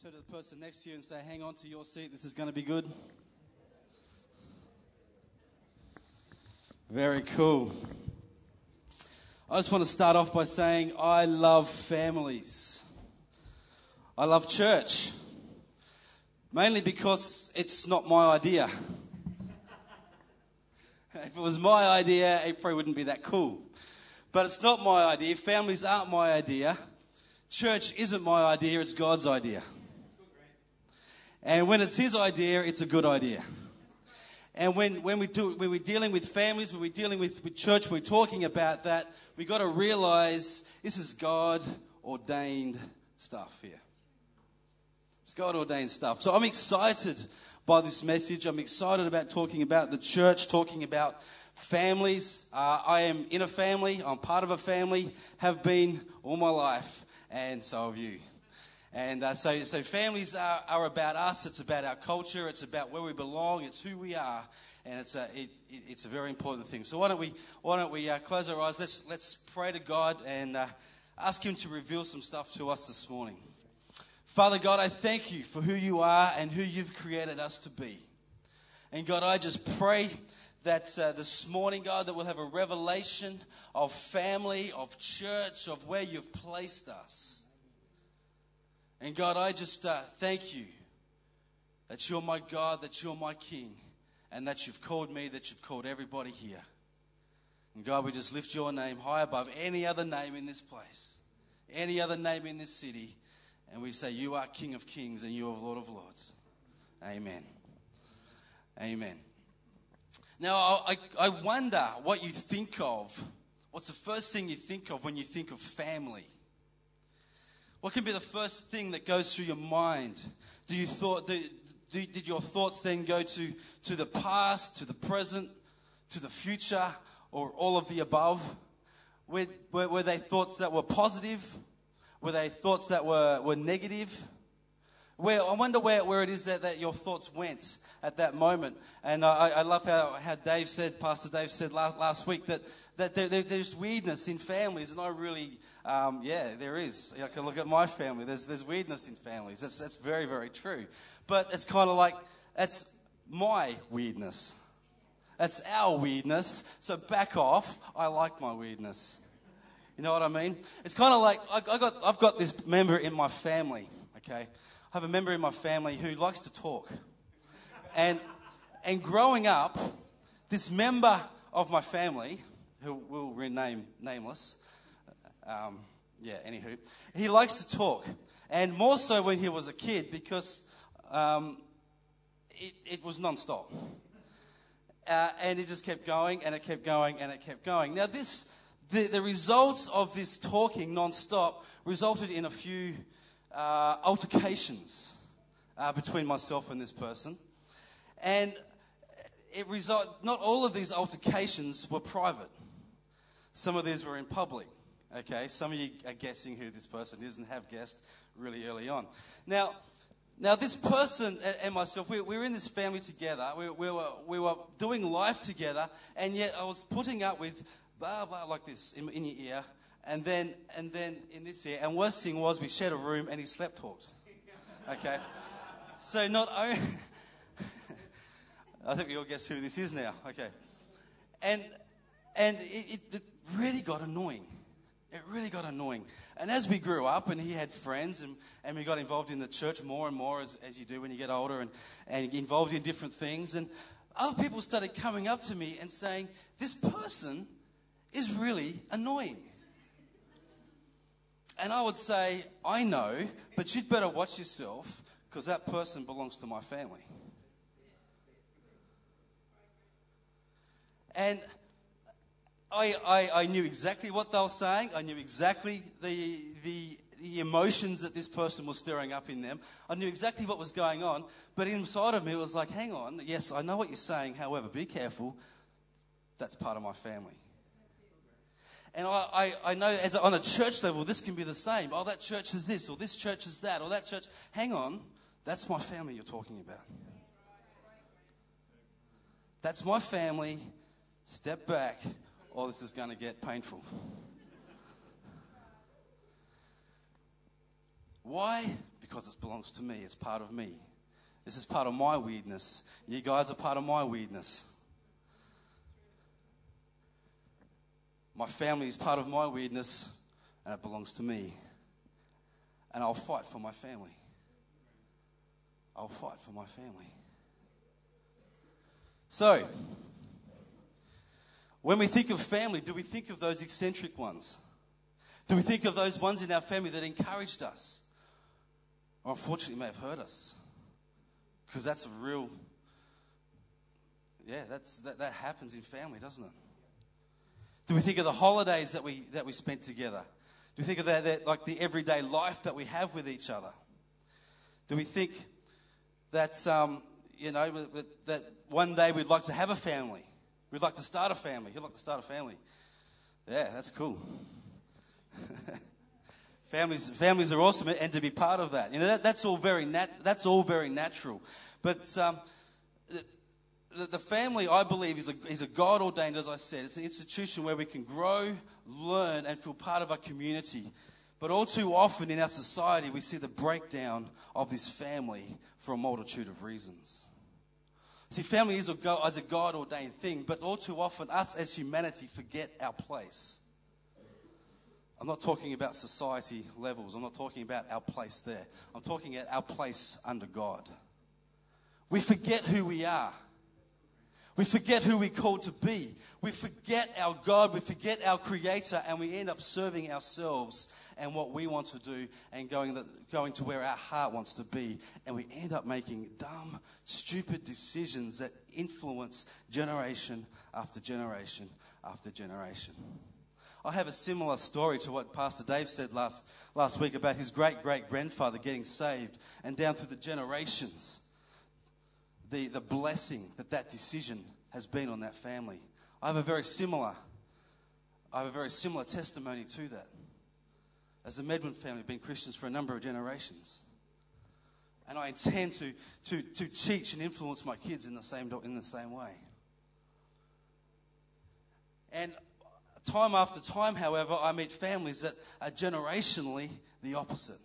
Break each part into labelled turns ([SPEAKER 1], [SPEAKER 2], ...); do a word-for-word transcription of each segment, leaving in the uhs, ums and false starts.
[SPEAKER 1] Turn to the person next to you and say, hang on to your seat, this is going to be good. Very cool. I just want to start off by saying I love families. I love church. Mainly because it's not my idea. If it was my idea, it probably wouldn't be that cool. But it's not my idea. Families aren't my idea. Church isn't my idea, it's God's idea. And when it's His idea, it's a good idea. And when, when, we do, when we're dealing with families, when we're dealing with, with church, when we're talking about that, we've got to realize this is God-ordained stuff here. It's God-ordained stuff. So I'm excited by this message. I'm excited about talking about the church, talking about families. Uh, I am in a family. I'm part of a family, have been all my life, and so have you. And uh, so, so families are, are about us. It's about our culture. It's about where we belong. It's who we are, and it's a it, it, it's a very important thing. So why don't we why don't we uh, close our eyes? Let's let's pray to God and uh, ask Him to reveal some stuff to us this morning. Father God, I thank You for who You are and who You've created us to be. And God, I just pray that uh, this morning, God, that we'll have a revelation of family, of church, of where You've placed us. And God, I just uh, thank You that You're my God, that You're my King, and that You've called me, that You've called everybody here. And God, we just lift Your name high above any other name in this place, any other name in this city. And we say, You are King of Kings and You are Lord of Lords. Amen. Amen. Now, I, I wonder what you think of. What's the first thing you think of when you think of family? What can be the first thing that goes through your mind? Do you thought, do, do, did your thoughts then go to, to the past, to the present, to the future, or all of the above? Were, were, were they thoughts that were positive? Were they thoughts that were, were negative? Where, I wonder where, where it is that, that your thoughts went at that moment. And I, I love how, how Dave said, Pastor Dave said last, last week, that, that there, there, there's weirdness in families. And I really, um, yeah, there is. I can look at my family. There's, there's weirdness in families. That's, that's very, very true. But it's kind of like, that's my weirdness. That's our weirdness. So back off. I like my weirdness. You know what I mean? It's kind of like, I, I got, I've got this member in my family, okay? I have a member in my family who likes to talk. And and growing up, this member of my family, who will rename nameless, um, yeah, anywho, he likes to talk. And more so when he was a kid, because um, it, it was non-stop. Uh, and it just kept going, and it kept going, and it kept going. Now this... The, the results of this talking non-stop resulted in a few uh, altercations uh, between myself and this person. And it result, not all of these altercations were private. Some of these were in public. Okay, some of you are guessing who this person is and have guessed really early on. Now, now this person and myself, we, we were in this family together. We, we, were, we were doing life together, and yet I was putting up with blah, blah, like this in, in your ear, and then and then in this ear. And worst thing was we shared a room and he slept talked. Okay? So not only... I think we all guess who this is now. Okay. And and it, it really got annoying. It really got annoying. And as we grew up and he had friends and, and we got involved in the church more and more as, as you do when you get older and, and involved in different things. And other people started coming up to me and saying, this person is really annoying. And I would say, I know, but you'd better watch yourself because that person belongs to my family. And I, I, I knew exactly what they were saying. I knew exactly the, the, the emotions that this person was stirring up in them. I knew exactly what was going on. But inside of me, it was like, hang on. Yes, I know what you're saying. However, be careful. That's part of my family. And I, I, I know as on a church level, this can be the same. Oh, that church is this, or this church is that, or that church. Hang on. That's my family you're talking about. That's my family. Step back, or this is going to get painful. Why? because it belongs to me. It's part of me. This is part of my weirdness. You guys are part of my weirdness. My family is part of my weirdness, and it belongs to me. And I'll fight for my family. I'll fight for my family. So, when we think of family, do we think of those eccentric ones? Do we think of those ones in our family that encouraged us? Or unfortunately may have hurt us? Because that's a real, yeah, that's that, that happens in family, doesn't it? Do we think of the holidays that we that we spent together? Do we think of that, that like the everyday life that we have with each other? Do we think that um, you know that, that one day we'd like to have a family? We'd like to start a family. Who'd like to start a family? Yeah, that's cool. families, families are awesome, and to be part of that, you know, that, that's all very nat- that's all very natural. But um, the, the family, I believe, is a is a God ordained, as I said, it's an institution where we can grow, learn, and feel part of a community. But all too often in our society, we see the breakdown of this family for a multitude of reasons. See, family is a, is a God-ordained thing, but all too often, us as humanity forget our place. I'm not talking about society levels. I'm not talking about our place there. I'm talking about our place under God. We forget who we are. We forget who we're called to be. We forget our God. We forget our Creator, and we end up serving ourselves and what we want to do, and going the, going to where our heart wants to be. And we end up making dumb, stupid decisions that influence generation after generation after generation. I have a similar story to what Pastor Dave said last, last week about his great-great-grandfather getting saved, and down through the generations, the, the blessing that that decision has been on that family. I have a very similar, I have a very similar testimony to that. As the Medwin family have been Christians for a number of generations. And I intend to, to, to teach and influence my kids in the same in the same way. And time after time, however, I meet families that are generationally the opposite.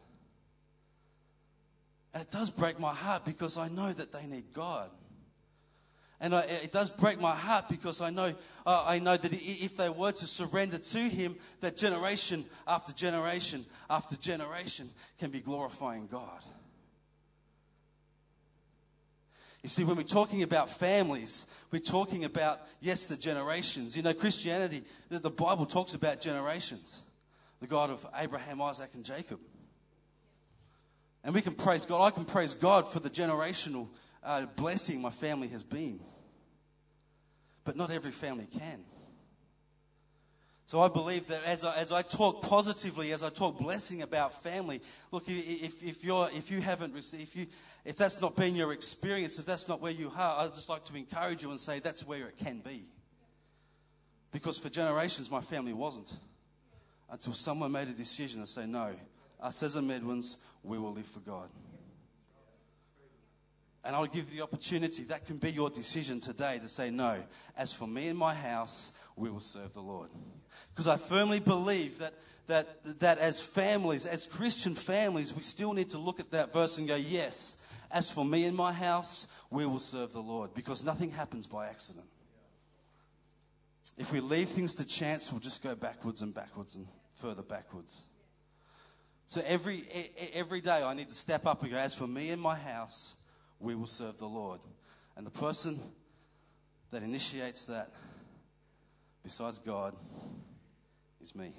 [SPEAKER 1] And it does break my heart because I know that they need God. And I, it does break my heart because I know uh, I know that if they were to surrender to Him, that generation after generation after generation can be glorifying God. You see, when we're talking about families, we're talking about, yes, the generations. You know, Christianity, the, the Bible talks about generations. The God of Abraham, Isaac, and Jacob. And we can praise God. I can praise God for the generational uh, blessing my family has been. But not every family can. So I believe that as I, as I talk positively, as I talk blessing about family, look, if, if, you're, if you haven't received, if, you, if that's not been your experience, if that's not where you are, I'd just like to encourage you and say that's where it can be. Because for generations, my family wasn't. Until someone made a decision and say, no, us as a Medwins, we will live for God. And I'll give you the opportunity, that can be your decision today to say, no, as for me and my house, we will serve the Lord. Because I firmly believe that, that, that as families, as Christian families, we still need to look at that verse and go, yes, as for me and my house, we will serve the Lord. Because nothing happens by accident. If we leave things to chance, we'll just go backwards and backwards and further backwards. So every every day I need to step up and go, as for me and my house, we will serve the Lord. And the person that initiates that, besides God, is me.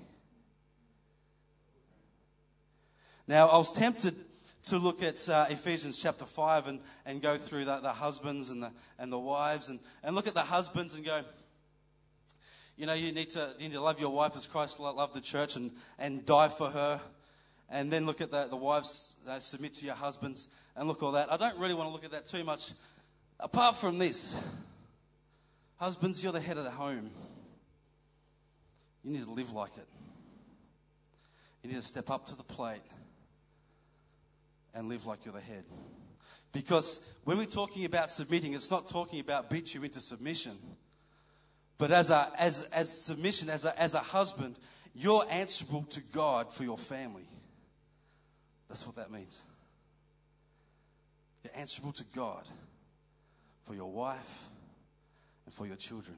[SPEAKER 1] Now, I was tempted to look at uh, Ephesians chapter five and, and go through the, the husbands and the and the wives and, and look at the husbands and go, you know, you need to you need to love your wife as Christ loved the church and, and die for her. And then look at the, the wives, uh, submit to your husbands, and look at all that. I don't really want to look at that too much. Apart from this, husbands, you're the head of the home. You need to live like it. You need to step up to the plate and live like you're the head. Because when we're talking about submitting, it's not talking about beat you into submission. But as a as as submission, as a as a husband, you're answerable to God for your family. That's what that means. answerable to God for your wife and for your children.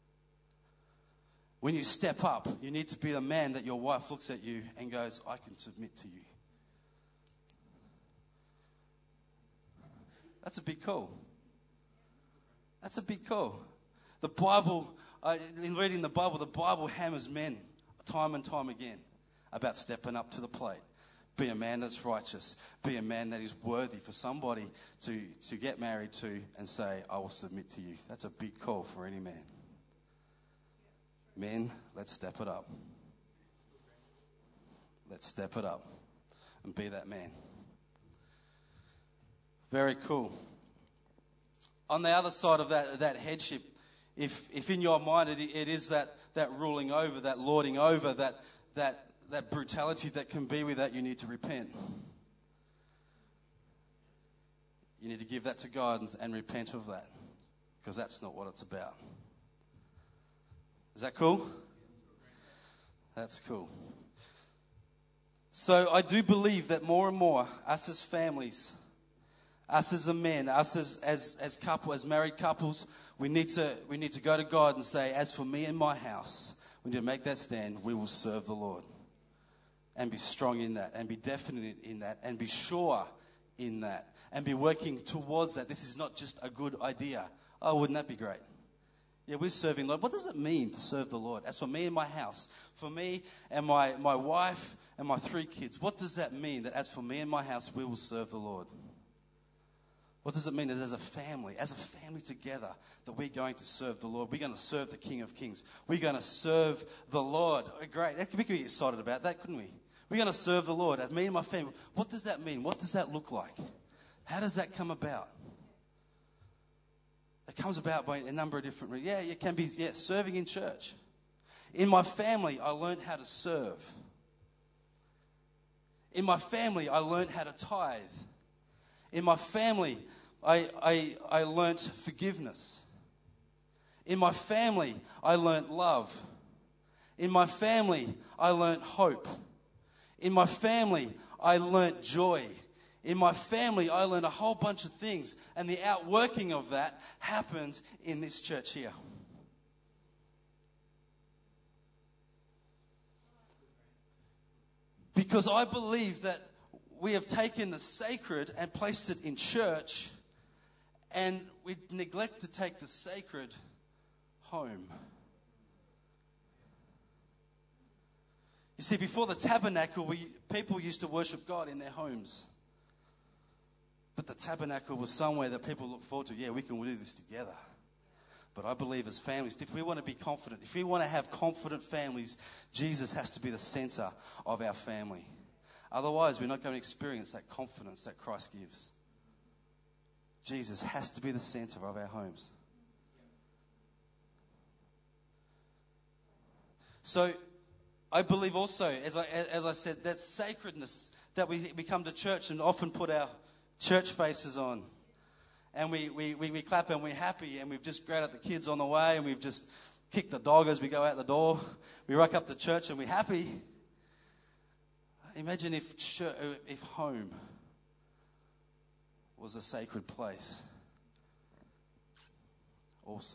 [SPEAKER 1] When you step up, you need to be the man that your wife looks at you and goes, I can submit to you. That's a big call. That's a big call. The Bible, uh, in reading the Bible, the Bible hammers men time and time again about stepping up to the plate. Be a man that's righteous. Be a man that is worthy for somebody to, to get married to and say, I will submit to you. That's a big call for any man. Men, let's step it up. Let's step it up and be that man. Very cool. On the other side of that, that headship, if if in your mind it, it is that, that ruling over, that lording over, that that that brutality that can be with that, you need to repent. You need to give that to God and, and repent of that, because that's not what it's about. Is that cool? That's cool. So I do believe that more and more, us as families, us as a men, us as as as couple, as married couples, we need to we need to go to God and say, as for me and my house, we need to make that stand. We will serve the Lord, and be strong in that, and be definite in that, and be sure in that, and be working towards that. This is not just a good idea. Oh, wouldn't that be great? Yeah, we're serving Lord. What does it mean to serve the Lord? As for me and my house, for me and my, my wife and my three kids, what does that mean? That as for me and my house, we will serve the Lord. What does it mean that as a family, as a family together, that we're going to serve the Lord? We're going to serve the King of Kings. We're going to serve the Lord. Oh, great. We could be excited about that, couldn't we? We're going to serve the Lord. As me and my family. What does that mean? What does that look like? How does that come about? It comes about by a number of different reasons. Yeah, it can be yeah, serving in church. In my family, I learned how to serve. In my family, I learned how to tithe. In my family, I, I, I learnt forgiveness. In my family, I learnt love. In my family, I learnt hope. In my family, I learnt joy. In my family, I learned a whole bunch of things, and the outworking of that happened in this church here. Because I believe that we have taken the sacred and placed it in church, and we neglect to take the sacred home. You see, before the tabernacle, we, people used to worship God in their homes. But the tabernacle was somewhere that people look forward to. Yeah, we can do this together. But I believe as families, if we want to be confident, if we want to have confident families, Jesus has to be the center of our family. Otherwise, we're not going to experience that confidence that Christ gives. Jesus has to be the center of our homes. So, I believe also, as I as I said, that sacredness that we, we come to church and often put our church faces on. And we, we, we, we clap and we're happy, and we've just greeted the kids on the way, and we've just kicked the dog as we go out the door. We rock up to church and we're happy. Imagine if church, if home was a sacred place also.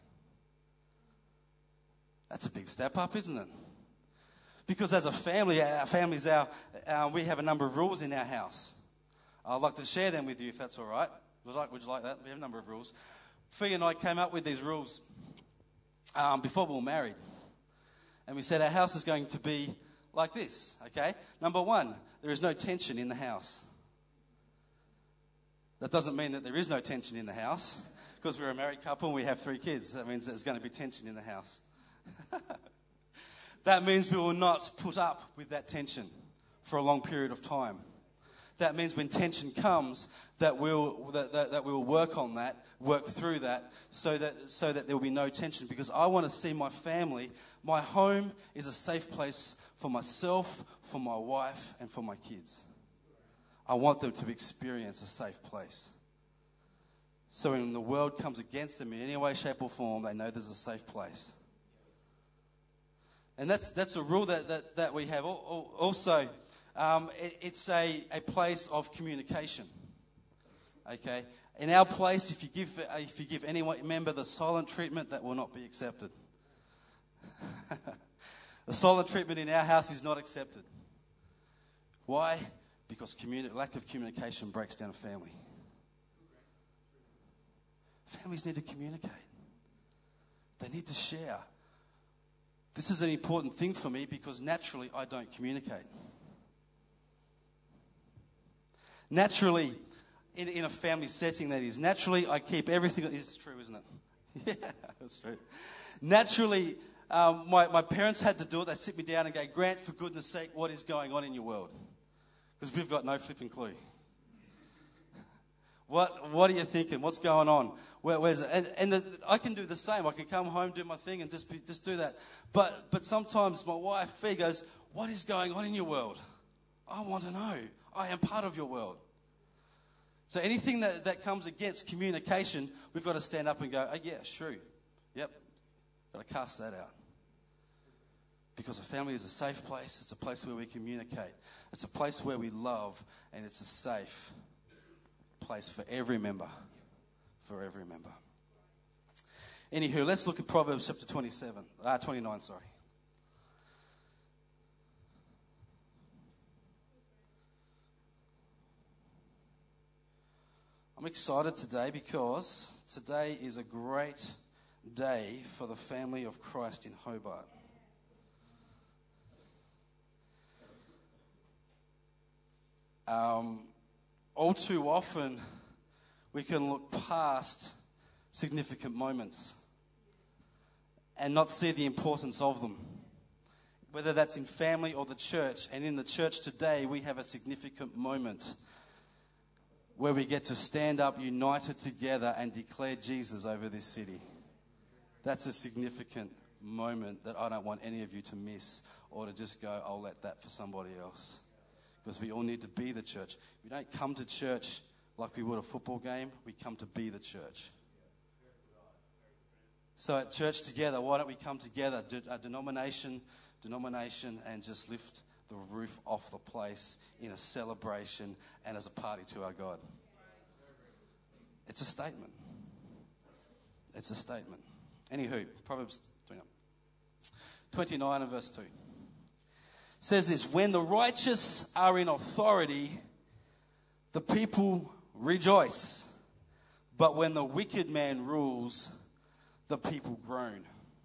[SPEAKER 1] That's a big step up, isn't it? Because as a family, our families, our, our we have a number of rules in our house. I'd like to share them with you if that's all right. Would you like, would you like that? We have a number of rules. Fee and I came up with these rules um, before we were married. And we said our house is going to be like this, okay? Number one, there is no tension in the house. That doesn't mean that there is no tension in the house, because we're a married couple and we have three kids. That means there's going to be tension in the house. That means we will not put up with that tension for a long period of time. That means when tension comes, that we'll that, that, that we'll work on that, work through that, so that so that there will be no tension. Because I want to see my family, my home is a safe place for myself, for my wife, and for my kids. I want them to experience a safe place. So when the world comes against them in any way, shape, or form, they know there's a safe place. And that's that's a rule that that, that we have. Also, um, it, it's a, a place of communication. Okay? In our place, if you give if you give any member the silent treatment, that will not be accepted. The silent treatment in our house is not accepted. Why? Because communi- lack of communication breaks down a family. Families need to communicate. They need to share. This is an important thing for me because naturally I don't communicate. Naturally, in, in a family setting that is, naturally I keep everything. It's true, isn't it? Yeah, that's true. Naturally, um, my, my parents had to do it. They sit me down and go, Grant, for goodness sake, what is going on in your world? Because we've got no flipping clue. What What are you thinking? What's going on? Where, where's it? And, and the, I can do the same. I can come home, do my thing, and just be, just do that. But but sometimes my wife, Fee, goes, what is going on in your world? I want to know. I am part of your world. So anything that, that comes against communication, we've got to stand up and go, oh, yeah, sure. Yep. Got to cast that out. Because a family is a safe place. It's a place where we communicate. It's a place where we love, and it's a safe place for every member. For every member. Anywho, let's look at Proverbs chapter twenty-seven. Ah, twenty-nine, sorry. I'm excited today because today is a great day for the family of Christ in Hobart. Um, all too often, we can look past significant moments and not see the importance of them. Whether that's in family or the church, and in the church today, we have a significant moment where we get to stand up united together and declare Jesus over this city. That's a significant moment that I don't want any of you to miss or to just go, I'll let that for somebody else. Because we all need to be the church. We don't come to church like we would a football game. We come to be the church. So at church together, why don't we come together, a denomination, denomination, and just lift the roof off the place in a celebration and as a party to our God. It's a statement. It's a statement. Anywho, Proverbs twenty-nine and verse two. Says this, when the righteous are in authority, the people rejoice. But when the wicked man rules, the people groan.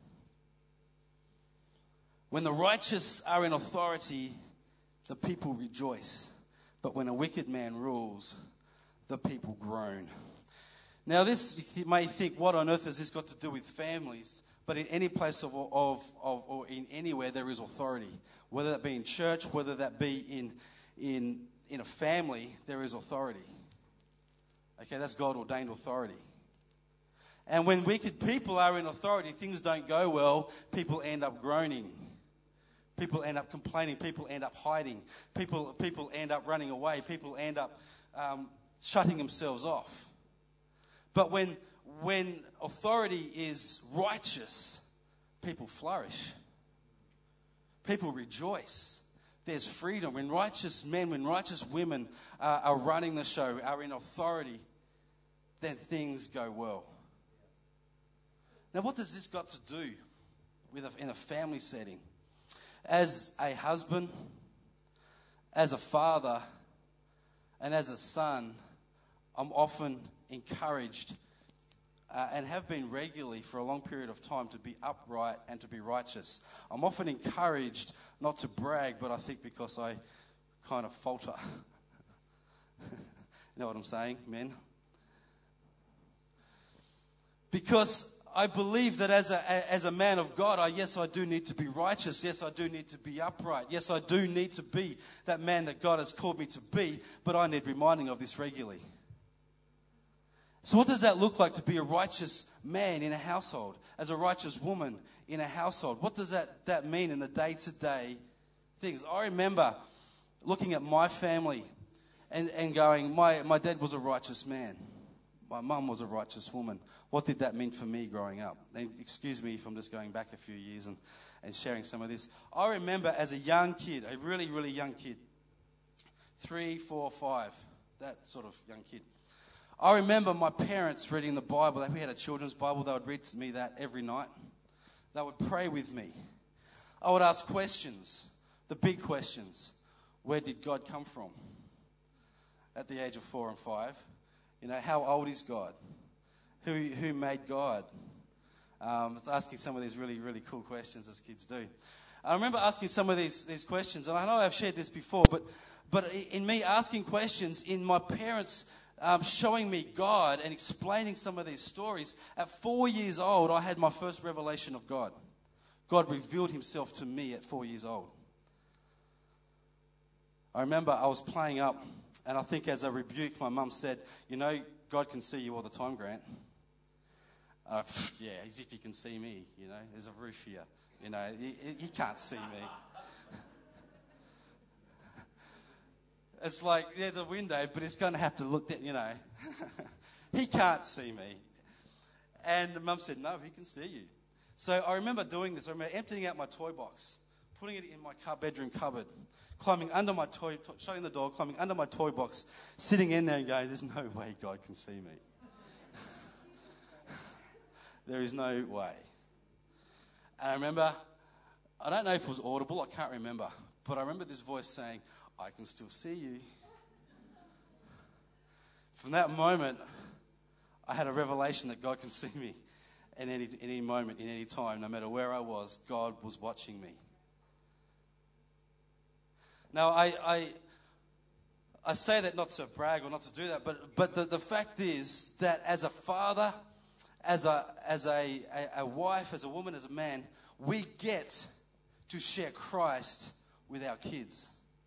[SPEAKER 1] When the righteous are in authority, the people rejoice. But when a wicked man rules, the people groan. Now this, you may think, what on earth has this got to do with families? But in any place of, of, of or in anywhere, there is authority. Whether that be in church, whether that be in, in, in a family, there is authority. Okay, that's God-ordained authority. And when wicked people are in authority, things don't go well. People end up groaning. People end up complaining. People end up hiding. People, people end up running away. People end up um, shutting themselves off. But when, when authority is righteous, people flourish. People rejoice. There's freedom. When righteous men, when righteous women uh, are running the show, are in authority, then things go well. Now, what does this got to do with a, in a family setting? As a husband, as a father, and as a son, I'm often encouraged uh, and have been regularly for a long period of time to be upright and to be righteous. I'm often encouraged not to brag, but I think because I kind of falter. You know what I'm saying, men? Because I believe that as a as a man of God, I, yes, I do need to be righteous. Yes, I do need to be upright. Yes, I do need to be that man that God has called me to be, but I need reminding of this regularly. So what does that look like to be a righteous man in a household? As a righteous woman in a household? What does that, that mean in the day-to-day things? I remember looking at my family and, and going, my, my dad was a righteous man. My mum was a righteous woman. What did that mean for me growing up? And excuse me if I'm just going back a few years and, and sharing some of this. I remember as a young kid, a really, really young kid, three, four, five, that sort of young kid, I remember my parents reading the Bible. We had a children's Bible. They would read to me that every night. They would pray with me. I would ask questions, the big questions. Where did God come from? At the age of four and five. You know, how old is God? Who who made God? Um, it's asking some of these really, really cool questions as kids do. I remember asking some of these, these questions, and I know I've shared this before, but but in me asking questions, in my parents um, showing me God and explaining some of these stories, at four years old, I had my first revelation of God. God revealed himself to me at four years old. I remember I was playing up, and I think as a rebuke, my mum said, you know, God can see you all the time, Grant. Uh, yeah, as if he can see me, you know. There's a roof here. You know, he, he can't see me. It's like, yeah, the window, but he's going to have to look at, you know. He can't see me. And the mum said, no, he can see you. So I remember doing this. I remember emptying out my toy box, putting it in my bedroom cupboard, climbing under my toy, t- shutting the door, climbing under my toy box, sitting in there and going, there's no way God can see me. There is no way. And I remember, I don't know if it was audible, I can't remember, but I remember this voice saying, I can still see you. From that moment, I had a revelation that God can see me in any, in any moment, in any time, no matter where I was, God was watching me. Now, I, I, I say that not to brag or not to do that, but, but the, the fact is that as a father, as a, as a, a, a wife, as a woman, as a man, we get to share Christ with our kids.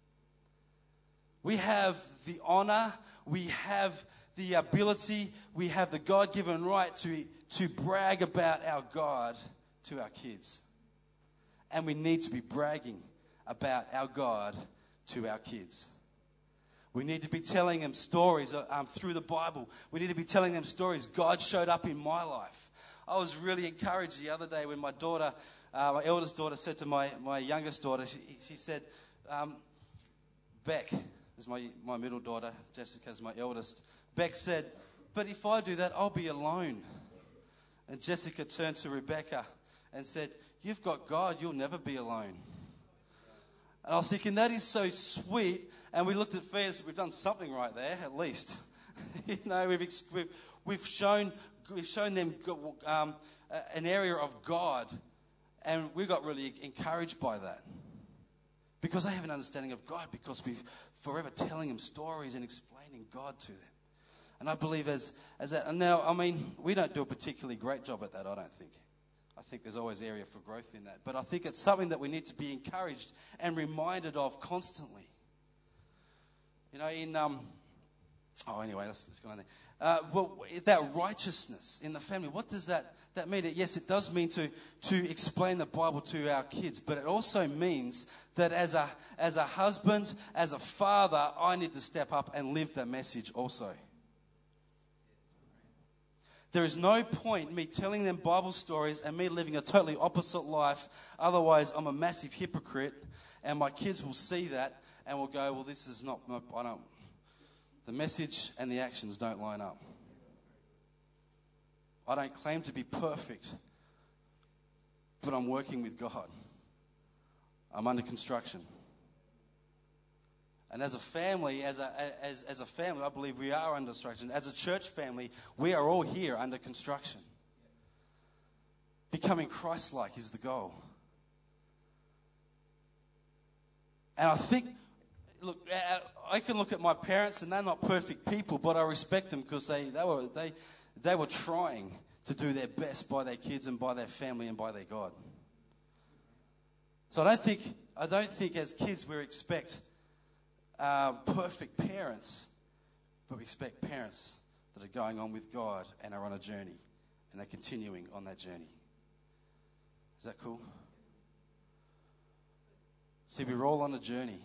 [SPEAKER 1] We have the honor, we have the ability, we have the God-given right to, to brag about our God to our kids. And we need to be bragging about our God to our kids. We need to be telling them stories um, through the Bible. We need to be telling them stories. God showed up in my life. I was really encouraged the other day when my daughter, uh, my eldest daughter, said to my, my youngest daughter, she, she said, um, Beck, is my, my middle daughter, Jessica's my eldest. Beck said, but if I do that, I'll be alone. And Jessica turned to Rebecca and said, you've got God, you'll never be alone. And I was thinking, that is so sweet. And we looked at Fee and said, we've done something right there, at least. you know, we've, we've, we've, shown, we've shown them um, an area of God. And we got really encouraged by that. Because they have an understanding of God, because we've forever telling them stories and explaining God to them. And I believe as, as that, and now, I mean, we don't do a particularly great job at that, I don't think. I think there's always area for growth in that. But I think it's something that we need to be encouraged and reminded of constantly. You know, in, um, oh, anyway, let's, let's go on there. Uh, well, that righteousness in the family, what does that, that mean? Yes, it does mean to, to explain the Bible to our kids, but it also means that as a, as a husband, as a father, I need to step up and live the message also. There is no point in me telling them Bible stories and me living a totally opposite life. Otherwise, I'm a massive hypocrite, and my kids will see that and will go, well, this is not, I don't, the message and the actions don't line up. I don't claim to be perfect, but I'm working with God. I'm under construction. And as a family, as a, as, as a family, I believe we are under construction. As a church family, we are all here under construction. Becoming Christ-like is the goal. And I think, look, I can look at my parents, and they're not perfect people, but I respect them because they, they were they they were trying to do their best by their kids and by their family and by their God. So I don't think I don't think as kids we expect Uh, perfect parents, but we expect parents that are going on with God and are on a journey, and they're continuing on that journey. Is that cool? See, we're all on a journey,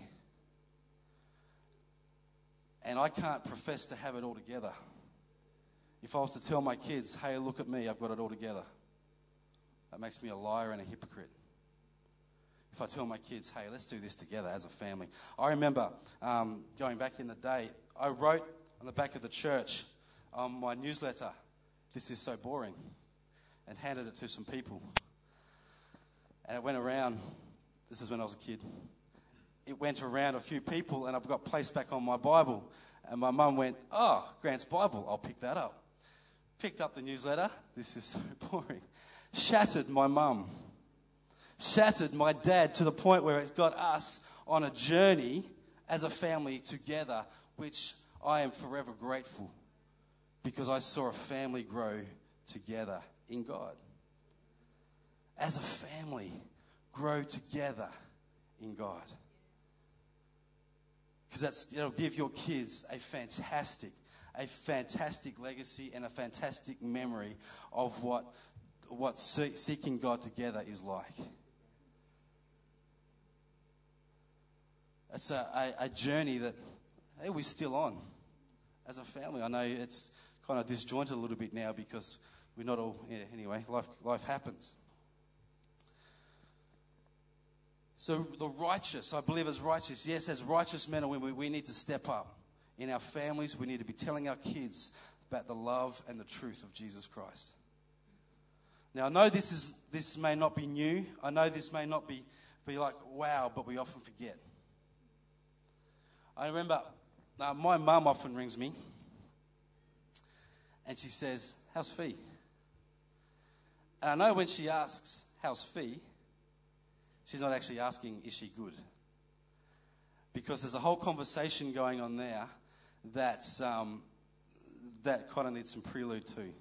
[SPEAKER 1] and I can't profess to have it all together. If I was to tell my kids, hey, look at me, I've got it all together, that makes me a liar and a hypocrite. If I tell my kids, hey, let's do this together as a family. I remember um, going back in the day, I wrote on the back of the church on my newsletter, "This is so boring," and handed it to some people. And it went around. This is when I was a kid. It went around a few people, and I've got placed back on my Bible. And my mum went, "Oh, Grant's Bible, I'll pick that up." Picked up the newsletter. "This is so boring." Shattered my mum. Shattered my dad to the point where it got us on a journey as a family together, which I am forever grateful, because I saw a family grow together in God. As a family, grow together in God. Because that's, it'll give your kids a fantastic, a fantastic legacy and a fantastic memory of what, what seeking God together is like. It's a, a, a journey that, hey, we're still on as a family. I know it's kind of disjointed a little bit now because we're not all, yeah, anyway, life, life happens. So the righteous, I believe as righteous, yes, as righteous men and women, we need to step up. In our families, we need to be telling our kids about the love and the truth of Jesus Christ. Now, I know this is this may not be new. I know this may not be, be like, wow, but we often forget. I remember uh, my mum often rings me and she says, "How's Fee?" And I know when she asks, "How's Fee?" she's not actually asking, "Is she good?" Because there's a whole conversation going on there that's, um, that kind of needs some prelude too.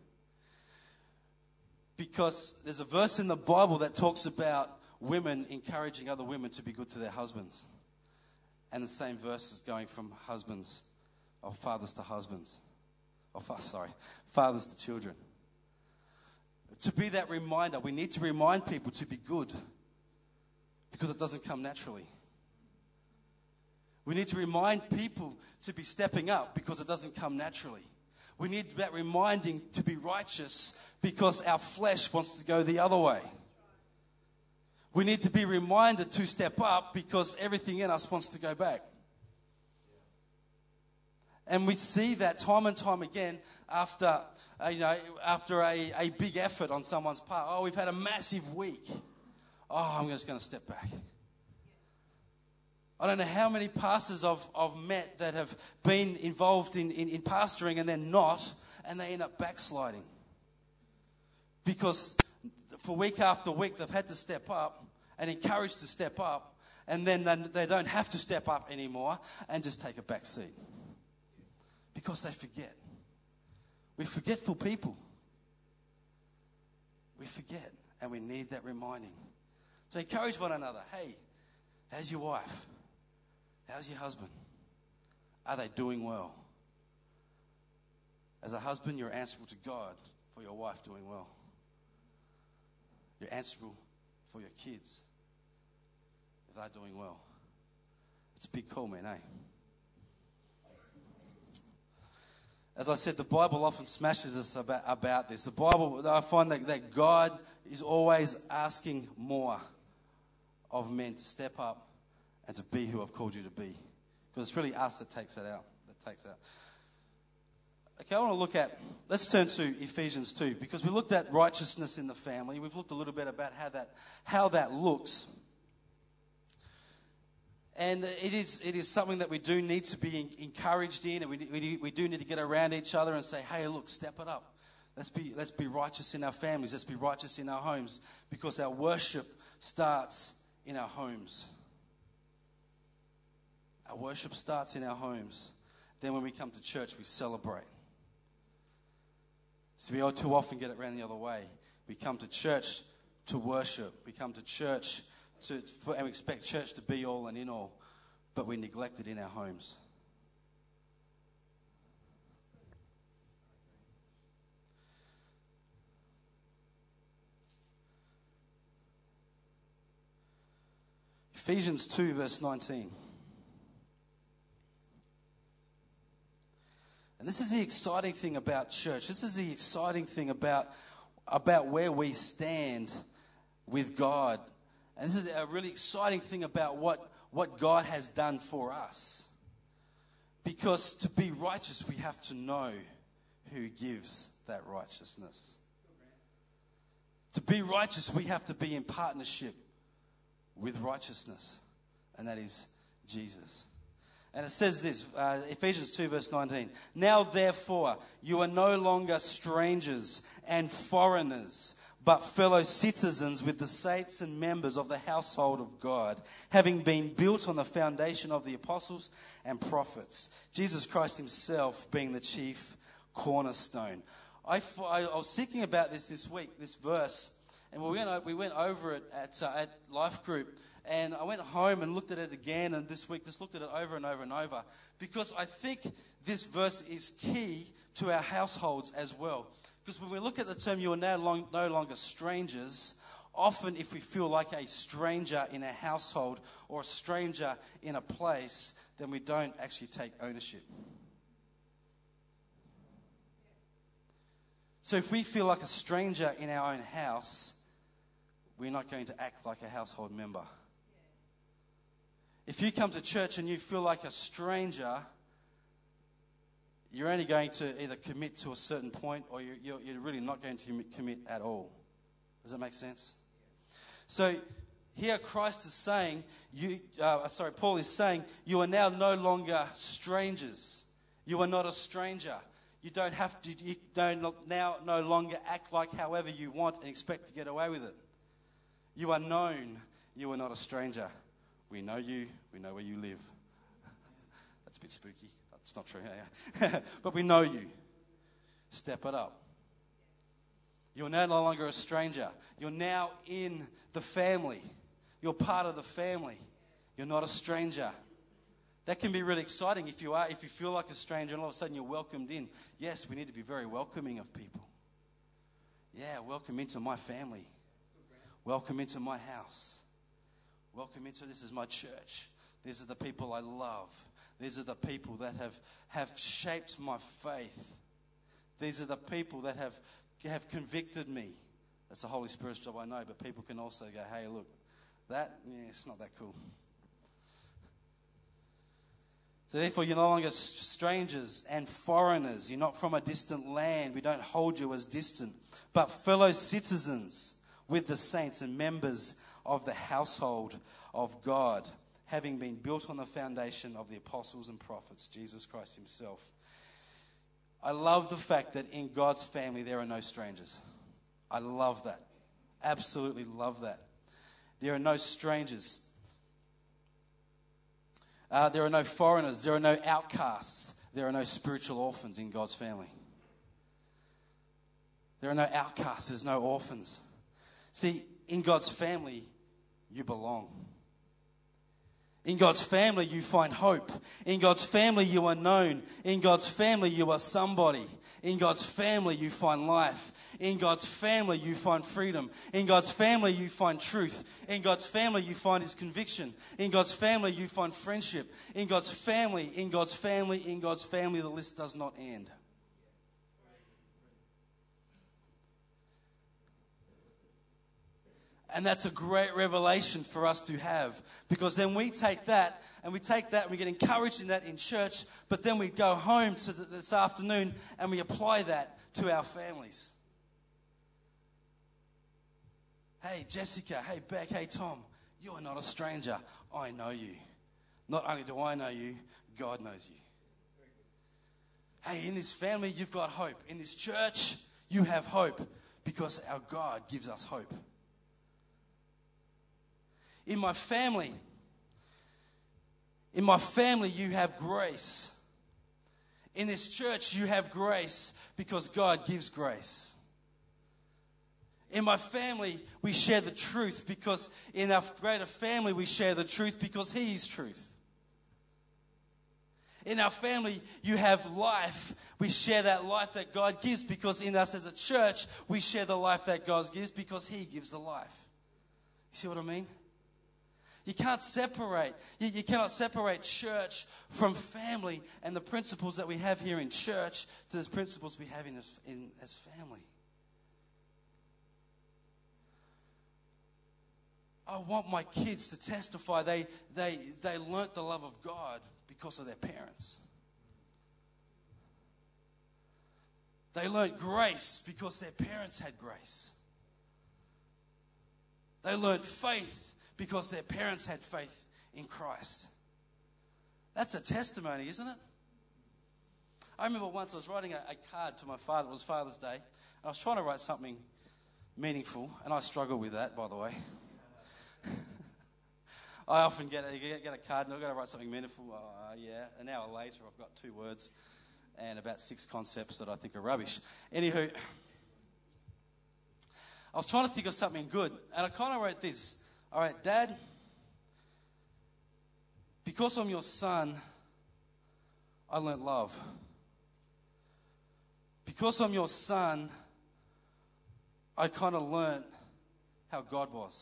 [SPEAKER 1] Because there's a verse in the Bible that talks about women encouraging other women to be good to their husbands. And the same verse is going from husbands, or fathers to husbands. Or, sorry, fathers to children. To be that reminder, we need to remind people to be good. Because it doesn't come naturally. We need to remind people to be stepping up because it doesn't come naturally. We need that reminding to be righteous because our flesh wants to go the other way. We need to be reminded to step up because everything in us wants to go back. And we see that time and time again after, uh, you know, after a, a big effort on someone's part. Oh, we've had a massive week. Oh, I'm just going to step back. I don't know how many pastors I've, I've met that have been involved in, in, in pastoring and then not, and they end up backsliding. Because for week after week, they've had to step up and encouraged to step up, and then they don't have to step up anymore and just take a back seat. Because they forget. We're forgetful people. We forget, and we need that reminding. So encourage one another. Hey, how's your wife? How's your husband? Are they doing well? As a husband, you're answerable to God for your wife doing well. You're answerable for your kids if they're doing well. It's a big call, man, eh? As I said, the Bible often smashes us about, about this. The Bible, I find that, that God is always asking more of men to step up and to be who I've called you to be. Because it's really us that takes that out. That takes out. Okay, I want to look at, let's turn to Ephesians two, because we looked at righteousness in the family. We've looked a little bit about how that, how that looks. And it is, it is something that we do need to be encouraged in, and we, we, we do need to get around each other and say, hey, look, step it up. Let's be, let's be righteous in our families. Let's be righteous in our homes, because our worship starts in our homes. Our worship starts in our homes. Then when we come to church, we celebrate. So we all too often get it around the other way. We come to church to worship. We come to church to, for, and we expect church to be all and in all, but we neglect it in our homes. Ephesians two, verse nineteen. And this is the exciting thing about church. This is the exciting thing about, about where we stand with God. And this is a really exciting thing about what, what God has done for us. Because to be righteous, we have to know who gives that righteousness. To be righteous, we have to be in partnership with righteousness, and that is Jesus. And it says this, uh, Ephesians two verse nineteen. Now therefore, you are no longer strangers and foreigners, but fellow citizens with the saints and members of the household of God, having been built on the foundation of the apostles and prophets, Jesus Christ himself being the chief cornerstone. I, I, I was thinking about this this week, this verse, and we went, we went over it at, uh, at Life Group. And I went home and looked at it again, and this week just looked at it over and over and over, because I think this verse is key to our households as well. Because when we look at the term, you are now long, no longer strangers, often if we feel like a stranger in a household or a stranger in a place, then we don't actually take ownership. So if we feel like a stranger in our own house, we're not going to act like a household member. If you come to church and you feel like a stranger, you're only going to either commit to a certain point, or you're, you're, you're really not going to commit at all. Does that make sense? So here Christ is saying, you, uh, sorry, Paul is saying, you are now no longer strangers. You are not a stranger. You don't have to, you don't now no longer act like however you want and expect to get away with it. You are known. You are not a stranger. We know you. We know where you live. That's a bit spooky. That's not true. Yeah. But we know you. Step it up. You're no longer a stranger. You're now in the family. You're part of the family. You're not a stranger. That can be really exciting if you are, if you feel like a stranger and all of a sudden you're welcomed in. Yes, we need to be very welcoming of people. Yeah, welcome into my family. Welcome into my house. Welcome into, this is my church. These are the people I love. These are the people that have, have shaped my faith. These are the people that have, have convicted me. That's the Holy Spirit's job, I know, but people can also go, hey, look, that, yeah, it's not that cool. So therefore, you're no longer strangers and foreigners. You're not from a distant land. We don't hold you as distant, but fellow citizens with the saints and members of the household of God, having been built on the foundation of the apostles and prophets, Jesus Christ himself. I love the fact that in God's family there are no strangers. I love that. Absolutely love that. There are no strangers. Uh, there are no foreigners. There are no outcasts. There are no spiritual orphans in God's family. There are no outcasts. There's no orphans. See, in God's family, you belong. In God's family, you find hope. In God's family, you are known. In God's family, you are somebody. In God's family, you find life. In God's family, you find freedom. In God's family, you find truth. In God's family, you find his conviction. In God's family, you find friendship. In God's family, in God's family, in God's family, the list does not end. And that's a great revelation for us to have, because then we take that and we take that and we get encouraged in that in church, but then we go home to the, this afternoon and we apply that to our families. Hey, Jessica. Hey, Beck. Hey, Tom. You are not a stranger. I know you. Not only do I know you, God knows you. Hey, in this family, you've got hope. In this church, you have hope because our God gives us hope. In my family, in my family, you have grace. In this church, you have grace because God gives grace. In my family, we share the truth because in our greater family, we share the truth because He is truth. In our family, you have life. We share that life that God gives because in us as a church, we share the life that God gives because He gives the life. You see what I mean? You can't separate. You, you cannot separate church from family and the principles that we have here in church to the principles we have in as, in, as family. I want my kids to testify they, they, they learnt the love of God because of their parents. They learnt grace because their parents had grace. They learnt faith because their parents had faith in Christ. That's a testimony, isn't it? I remember once I was writing a, a card to my father. It was Father's Day. And I was trying to write something meaningful, and I struggle with that, by the way. I often get a, get a card and I've got to write something meaningful. Uh, yeah, an hour later I've got two words and about six concepts that I think are rubbish. Anywho, I was trying to think of something good, and I kind of wrote this. All right, Dad, because I'm your son, I learnt love. Because I'm your son, I kind of learnt how God was.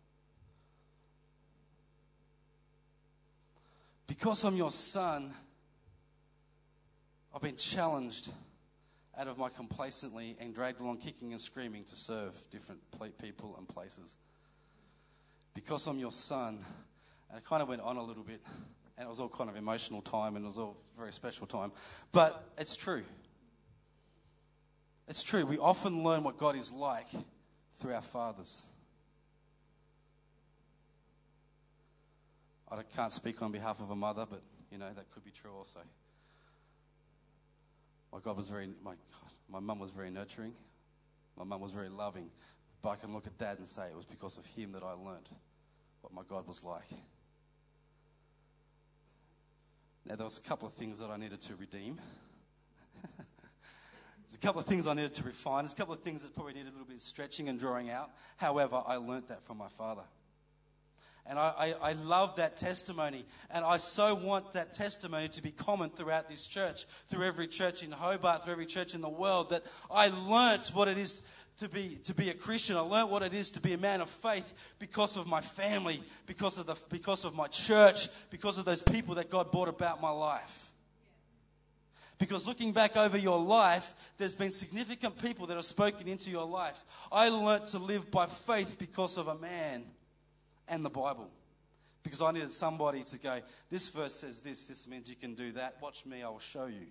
[SPEAKER 1] Because I'm your son, I've been challenged out of my complacently and dragged along kicking and screaming to serve different people and places. Because I'm your son, and it kind of went on a little bit, and it was all kind of emotional time, and it was all very special time. But it's true. It's true. We often learn what God is like through our fathers. I can't speak on behalf of a mother, but, you know, that could be true also. My God was very, my my mum was very nurturing. My mum was very loving. But I can look at Dad and say it was because of him that I learnt what my God was like. Now, there was a couple of things that I needed to redeem. There's a couple of things I needed to refine. There's a couple of things that probably needed a little bit of stretching and drawing out. However, I learnt that from my father. And I, I, I love that testimony. And I so want that testimony to be common throughout this church, through every church in Hobart, through every church in the world, that I learnt what it is to be to be a Christian. I learnt what it is to be a man of faith because of my family, because of the because of my church, because of those people that God brought about my life. Because looking back over your life, there's been significant people that have spoken into your life. I learnt to live by faith because of a man and the Bible. Because I needed somebody to go, this verse says this, this means you can do that. Watch me, I will show you.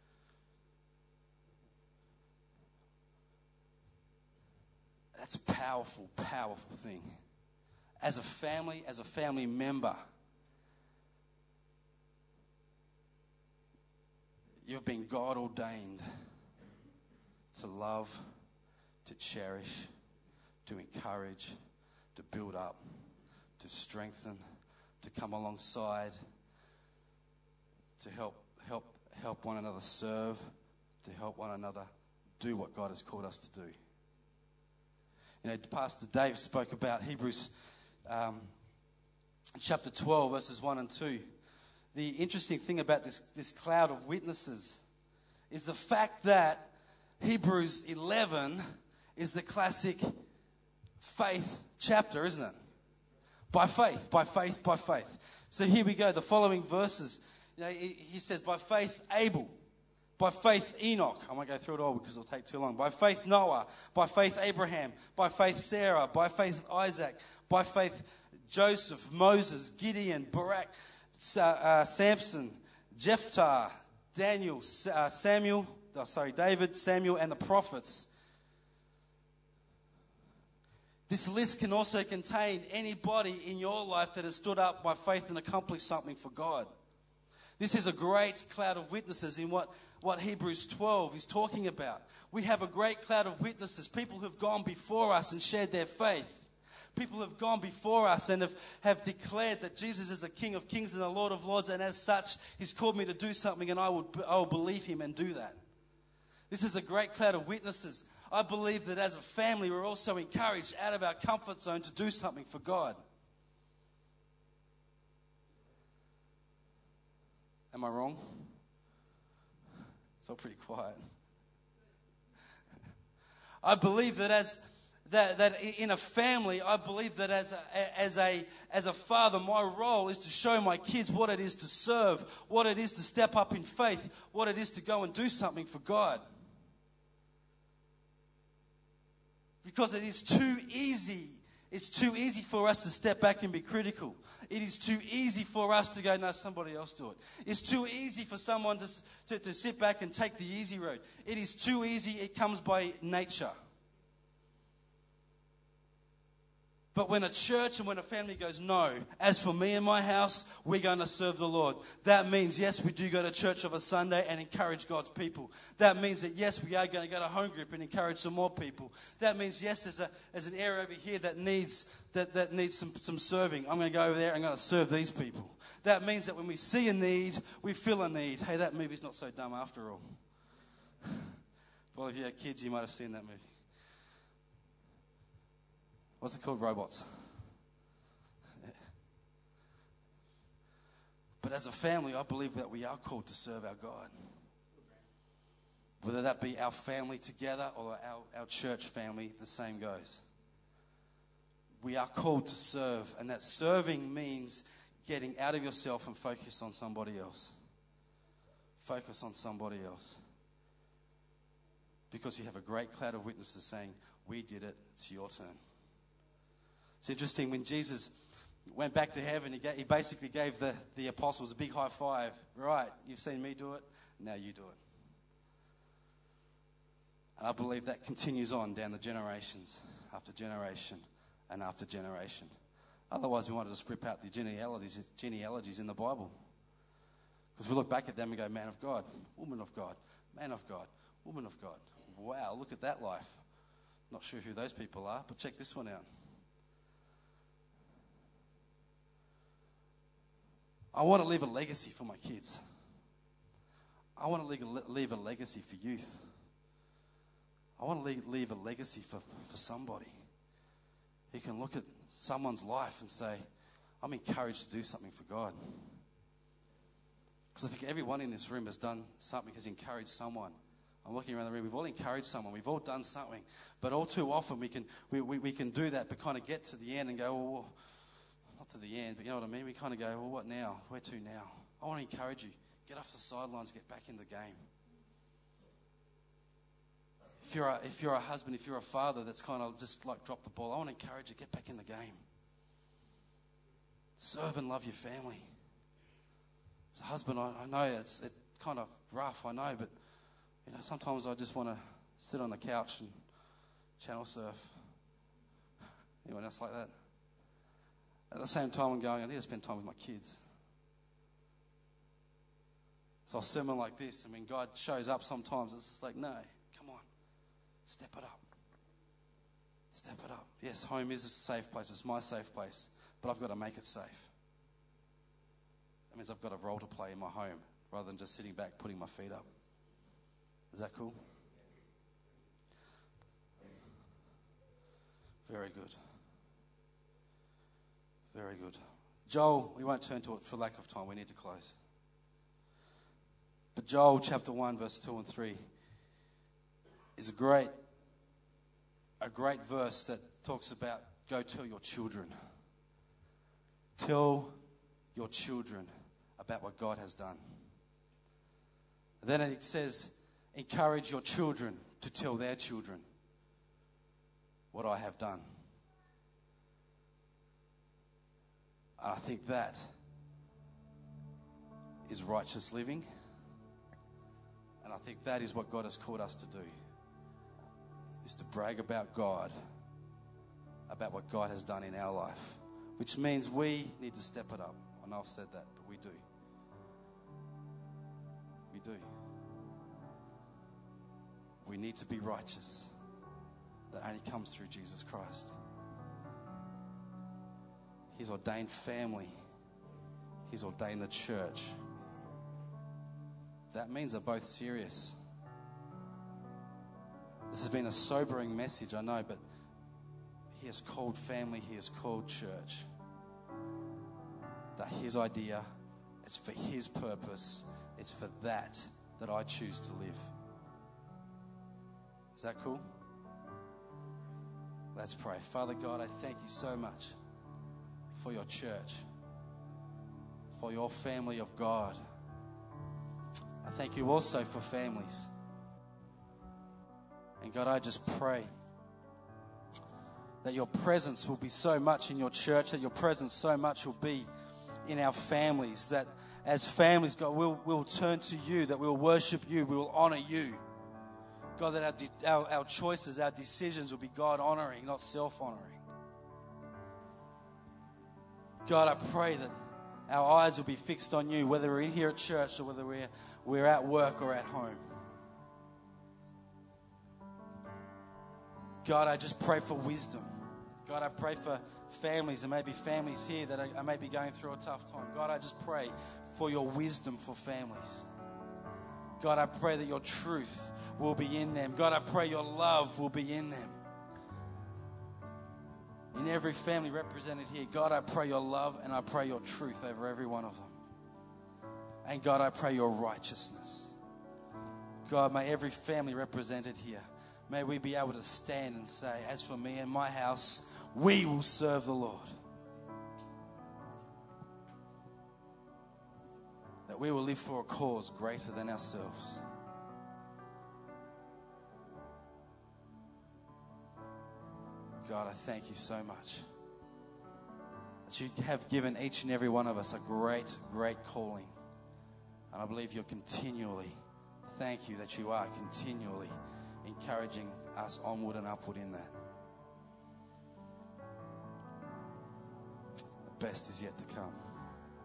[SPEAKER 1] That's a powerful, powerful thing. As a family, as a family member, you've been God ordained to love, to cherish, to encourage, to build up, to strengthen, to come alongside, to help help help one another serve, to help one another do what God has called us to do. You know, Pastor Dave spoke about Hebrews um, chapter twelve, verses one and two. The interesting thing about this, this cloud of witnesses is the fact that Hebrews eleven is the classic faith chapter, isn't it? By faith, by faith, by faith. So here we go, the following verses. You know, he, he says, by faith Abel, by faith Enoch. I won't go through it all because it'll take too long. By faith Noah, by faith Abraham, by faith Sarah, by faith Isaac, by faith Joseph, Moses, Gideon, Barak, uh, Samson, Jephthah, Daniel, uh, Samuel, oh, sorry, David, Samuel, and the prophets. This list can also contain anybody in your life that has stood up by faith and accomplished something for God. This is a great cloud of witnesses in what, what Hebrews twelve is talking about. We have a great cloud of witnesses, people who have gone before us and shared their faith. People who have gone before us and have, have declared that Jesus is the King of Kings and the Lord of Lords, and as such, He's called me to do something, and I will, I will believe Him and do that. This is a great cloud of witnesses. I believe that as a family, we're also encouraged out of our comfort zone to do something for God. Am I wrong? It's all pretty quiet. I believe that as that, that in a family, I believe that as a, as a as a father, my role is to show my kids what it is to serve, what it is to step up in faith, what it is to go and do something for God. Because it is too easy It's too easy for us to step back and be critical. It is too easy for us to go, no, somebody else do it. It's too easy for someone to, to, to sit back and take the easy road. It is too easy. It comes by nature. But when a church and when a family goes, no, as for me and my house, we're going to serve the Lord. That means, yes, we do go to church of a Sunday and encourage God's people. That means that, yes, we are going to go to home group and encourage some more people. That means, yes, there's, a, there's an area over here that needs that, that needs some, some serving. I'm going to go over there and I'm going to serve these people. That means that when we see a need, we feel a need. Hey, that movie's not so dumb after all. Well, if you had kids, you might have seen that movie. What's it called? Robots. Yeah. But as a family, I believe that we are called to serve our God. Whether that be our family together or our, our church family, the same goes. We are called to serve, and that serving means getting out of yourself and focus on somebody else. Focus on somebody else. Because you have a great cloud of witnesses saying, we did it, it's your turn. It's interesting, when Jesus went back to heaven, he, gave, he basically gave the, the apostles a big high five. Right, you've seen me do it, now you do it. And I believe that continues on down the generations, after generation and after generation. Otherwise, we wanted to strip out the genealogies, genealogies in the Bible. Because we look back at them and go, man of God, woman of God, man of God, woman of God. Wow, look at that life. Not sure who those people are, but check this one out. I want to leave a legacy for my kids. I want to leave a, leave a legacy for youth. I want to leave, leave a legacy for, for somebody. You can look at someone's life and say, I'm encouraged to do something for God. Because I think everyone in this room has done something, has encouraged someone. I'm looking around the room, we've all encouraged someone, we've all done something. But all too often we can we, we, we can do that, but kind of get to the end and go, well, not to the end, but you know what I mean? We kind of go, well, what now? Where to now? I want to encourage you. Get off the sidelines, get back in the game. If you're a, if you're a husband, if you're a father that's kind of just like dropped the ball, I want to encourage you, get back in the game. Serve and love your family. As a husband, I, I know it's, it's kind of rough, I know, but you know, sometimes I just want to sit on the couch and channel surf. Anyone else like that? At the same time, I'm going, I need to spend time with my kids. So a sermon like this, I mean, God shows up sometimes. It's just like, no, come on. Step it up. Step it up. Yes, home is a safe place. It's my safe place. But I've got to make it safe. That means I've got a role to play in my home rather than just sitting back, putting my feet up. Is that cool? Very good. Very good. Joel, we won't turn to it for lack of time. We need to close. But Joel chapter one, verse two and three is a great, a great verse that talks about go tell your children. Tell your children about what God has done. And then it says, encourage your children to tell their children what I have done. And I think that is righteous living. And I think that is what God has called us to do. Is to brag about God, about what God has done in our life. Which means we need to step it up. I know I've said that, but we do. We do. We need to be righteous. That only comes through Jesus Christ. He's ordained family. He's ordained the church. That means they're both serious. This has been a sobering message, I know, but He has called family, He has called church. That His idea, it's for His purpose, it's for that that I choose to live. Is that cool? Let's pray. Father God, I thank you so much for your church, for your family of God. I thank you also for families. And God, I just pray that your presence will be so much in your church, that your presence so much will be in our families, that as families, God, we'll, we'll turn to you, that we'll worship you, we will honor you. God, that our, our, our choices, our decisions will be God-honoring, not self-honoring. God, I pray that our eyes will be fixed on you, whether we're in here at church or whether we're, we're at work or at home. God, I just pray for wisdom. God, I pray for families, and maybe families here that are, are maybe going through a tough time. God, I just pray for your wisdom for families. God, I pray that your truth will be in them. God, I pray your love will be in them. In every family represented here, God, I pray your love and I pray your truth over every one of them. And God, I pray your righteousness. God, may every family represented here, may we be able to stand and say, as for me and my house, we will serve the Lord. That we will live for a cause greater than ourselves. God, I thank you so much that you have given each and every one of us a great, great calling. And I believe you're continually, thank you that you are continually encouraging us onward and upward in that. The best is yet to come.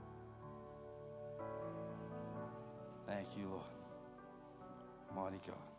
[SPEAKER 1] Thank you, Lord. Mighty God.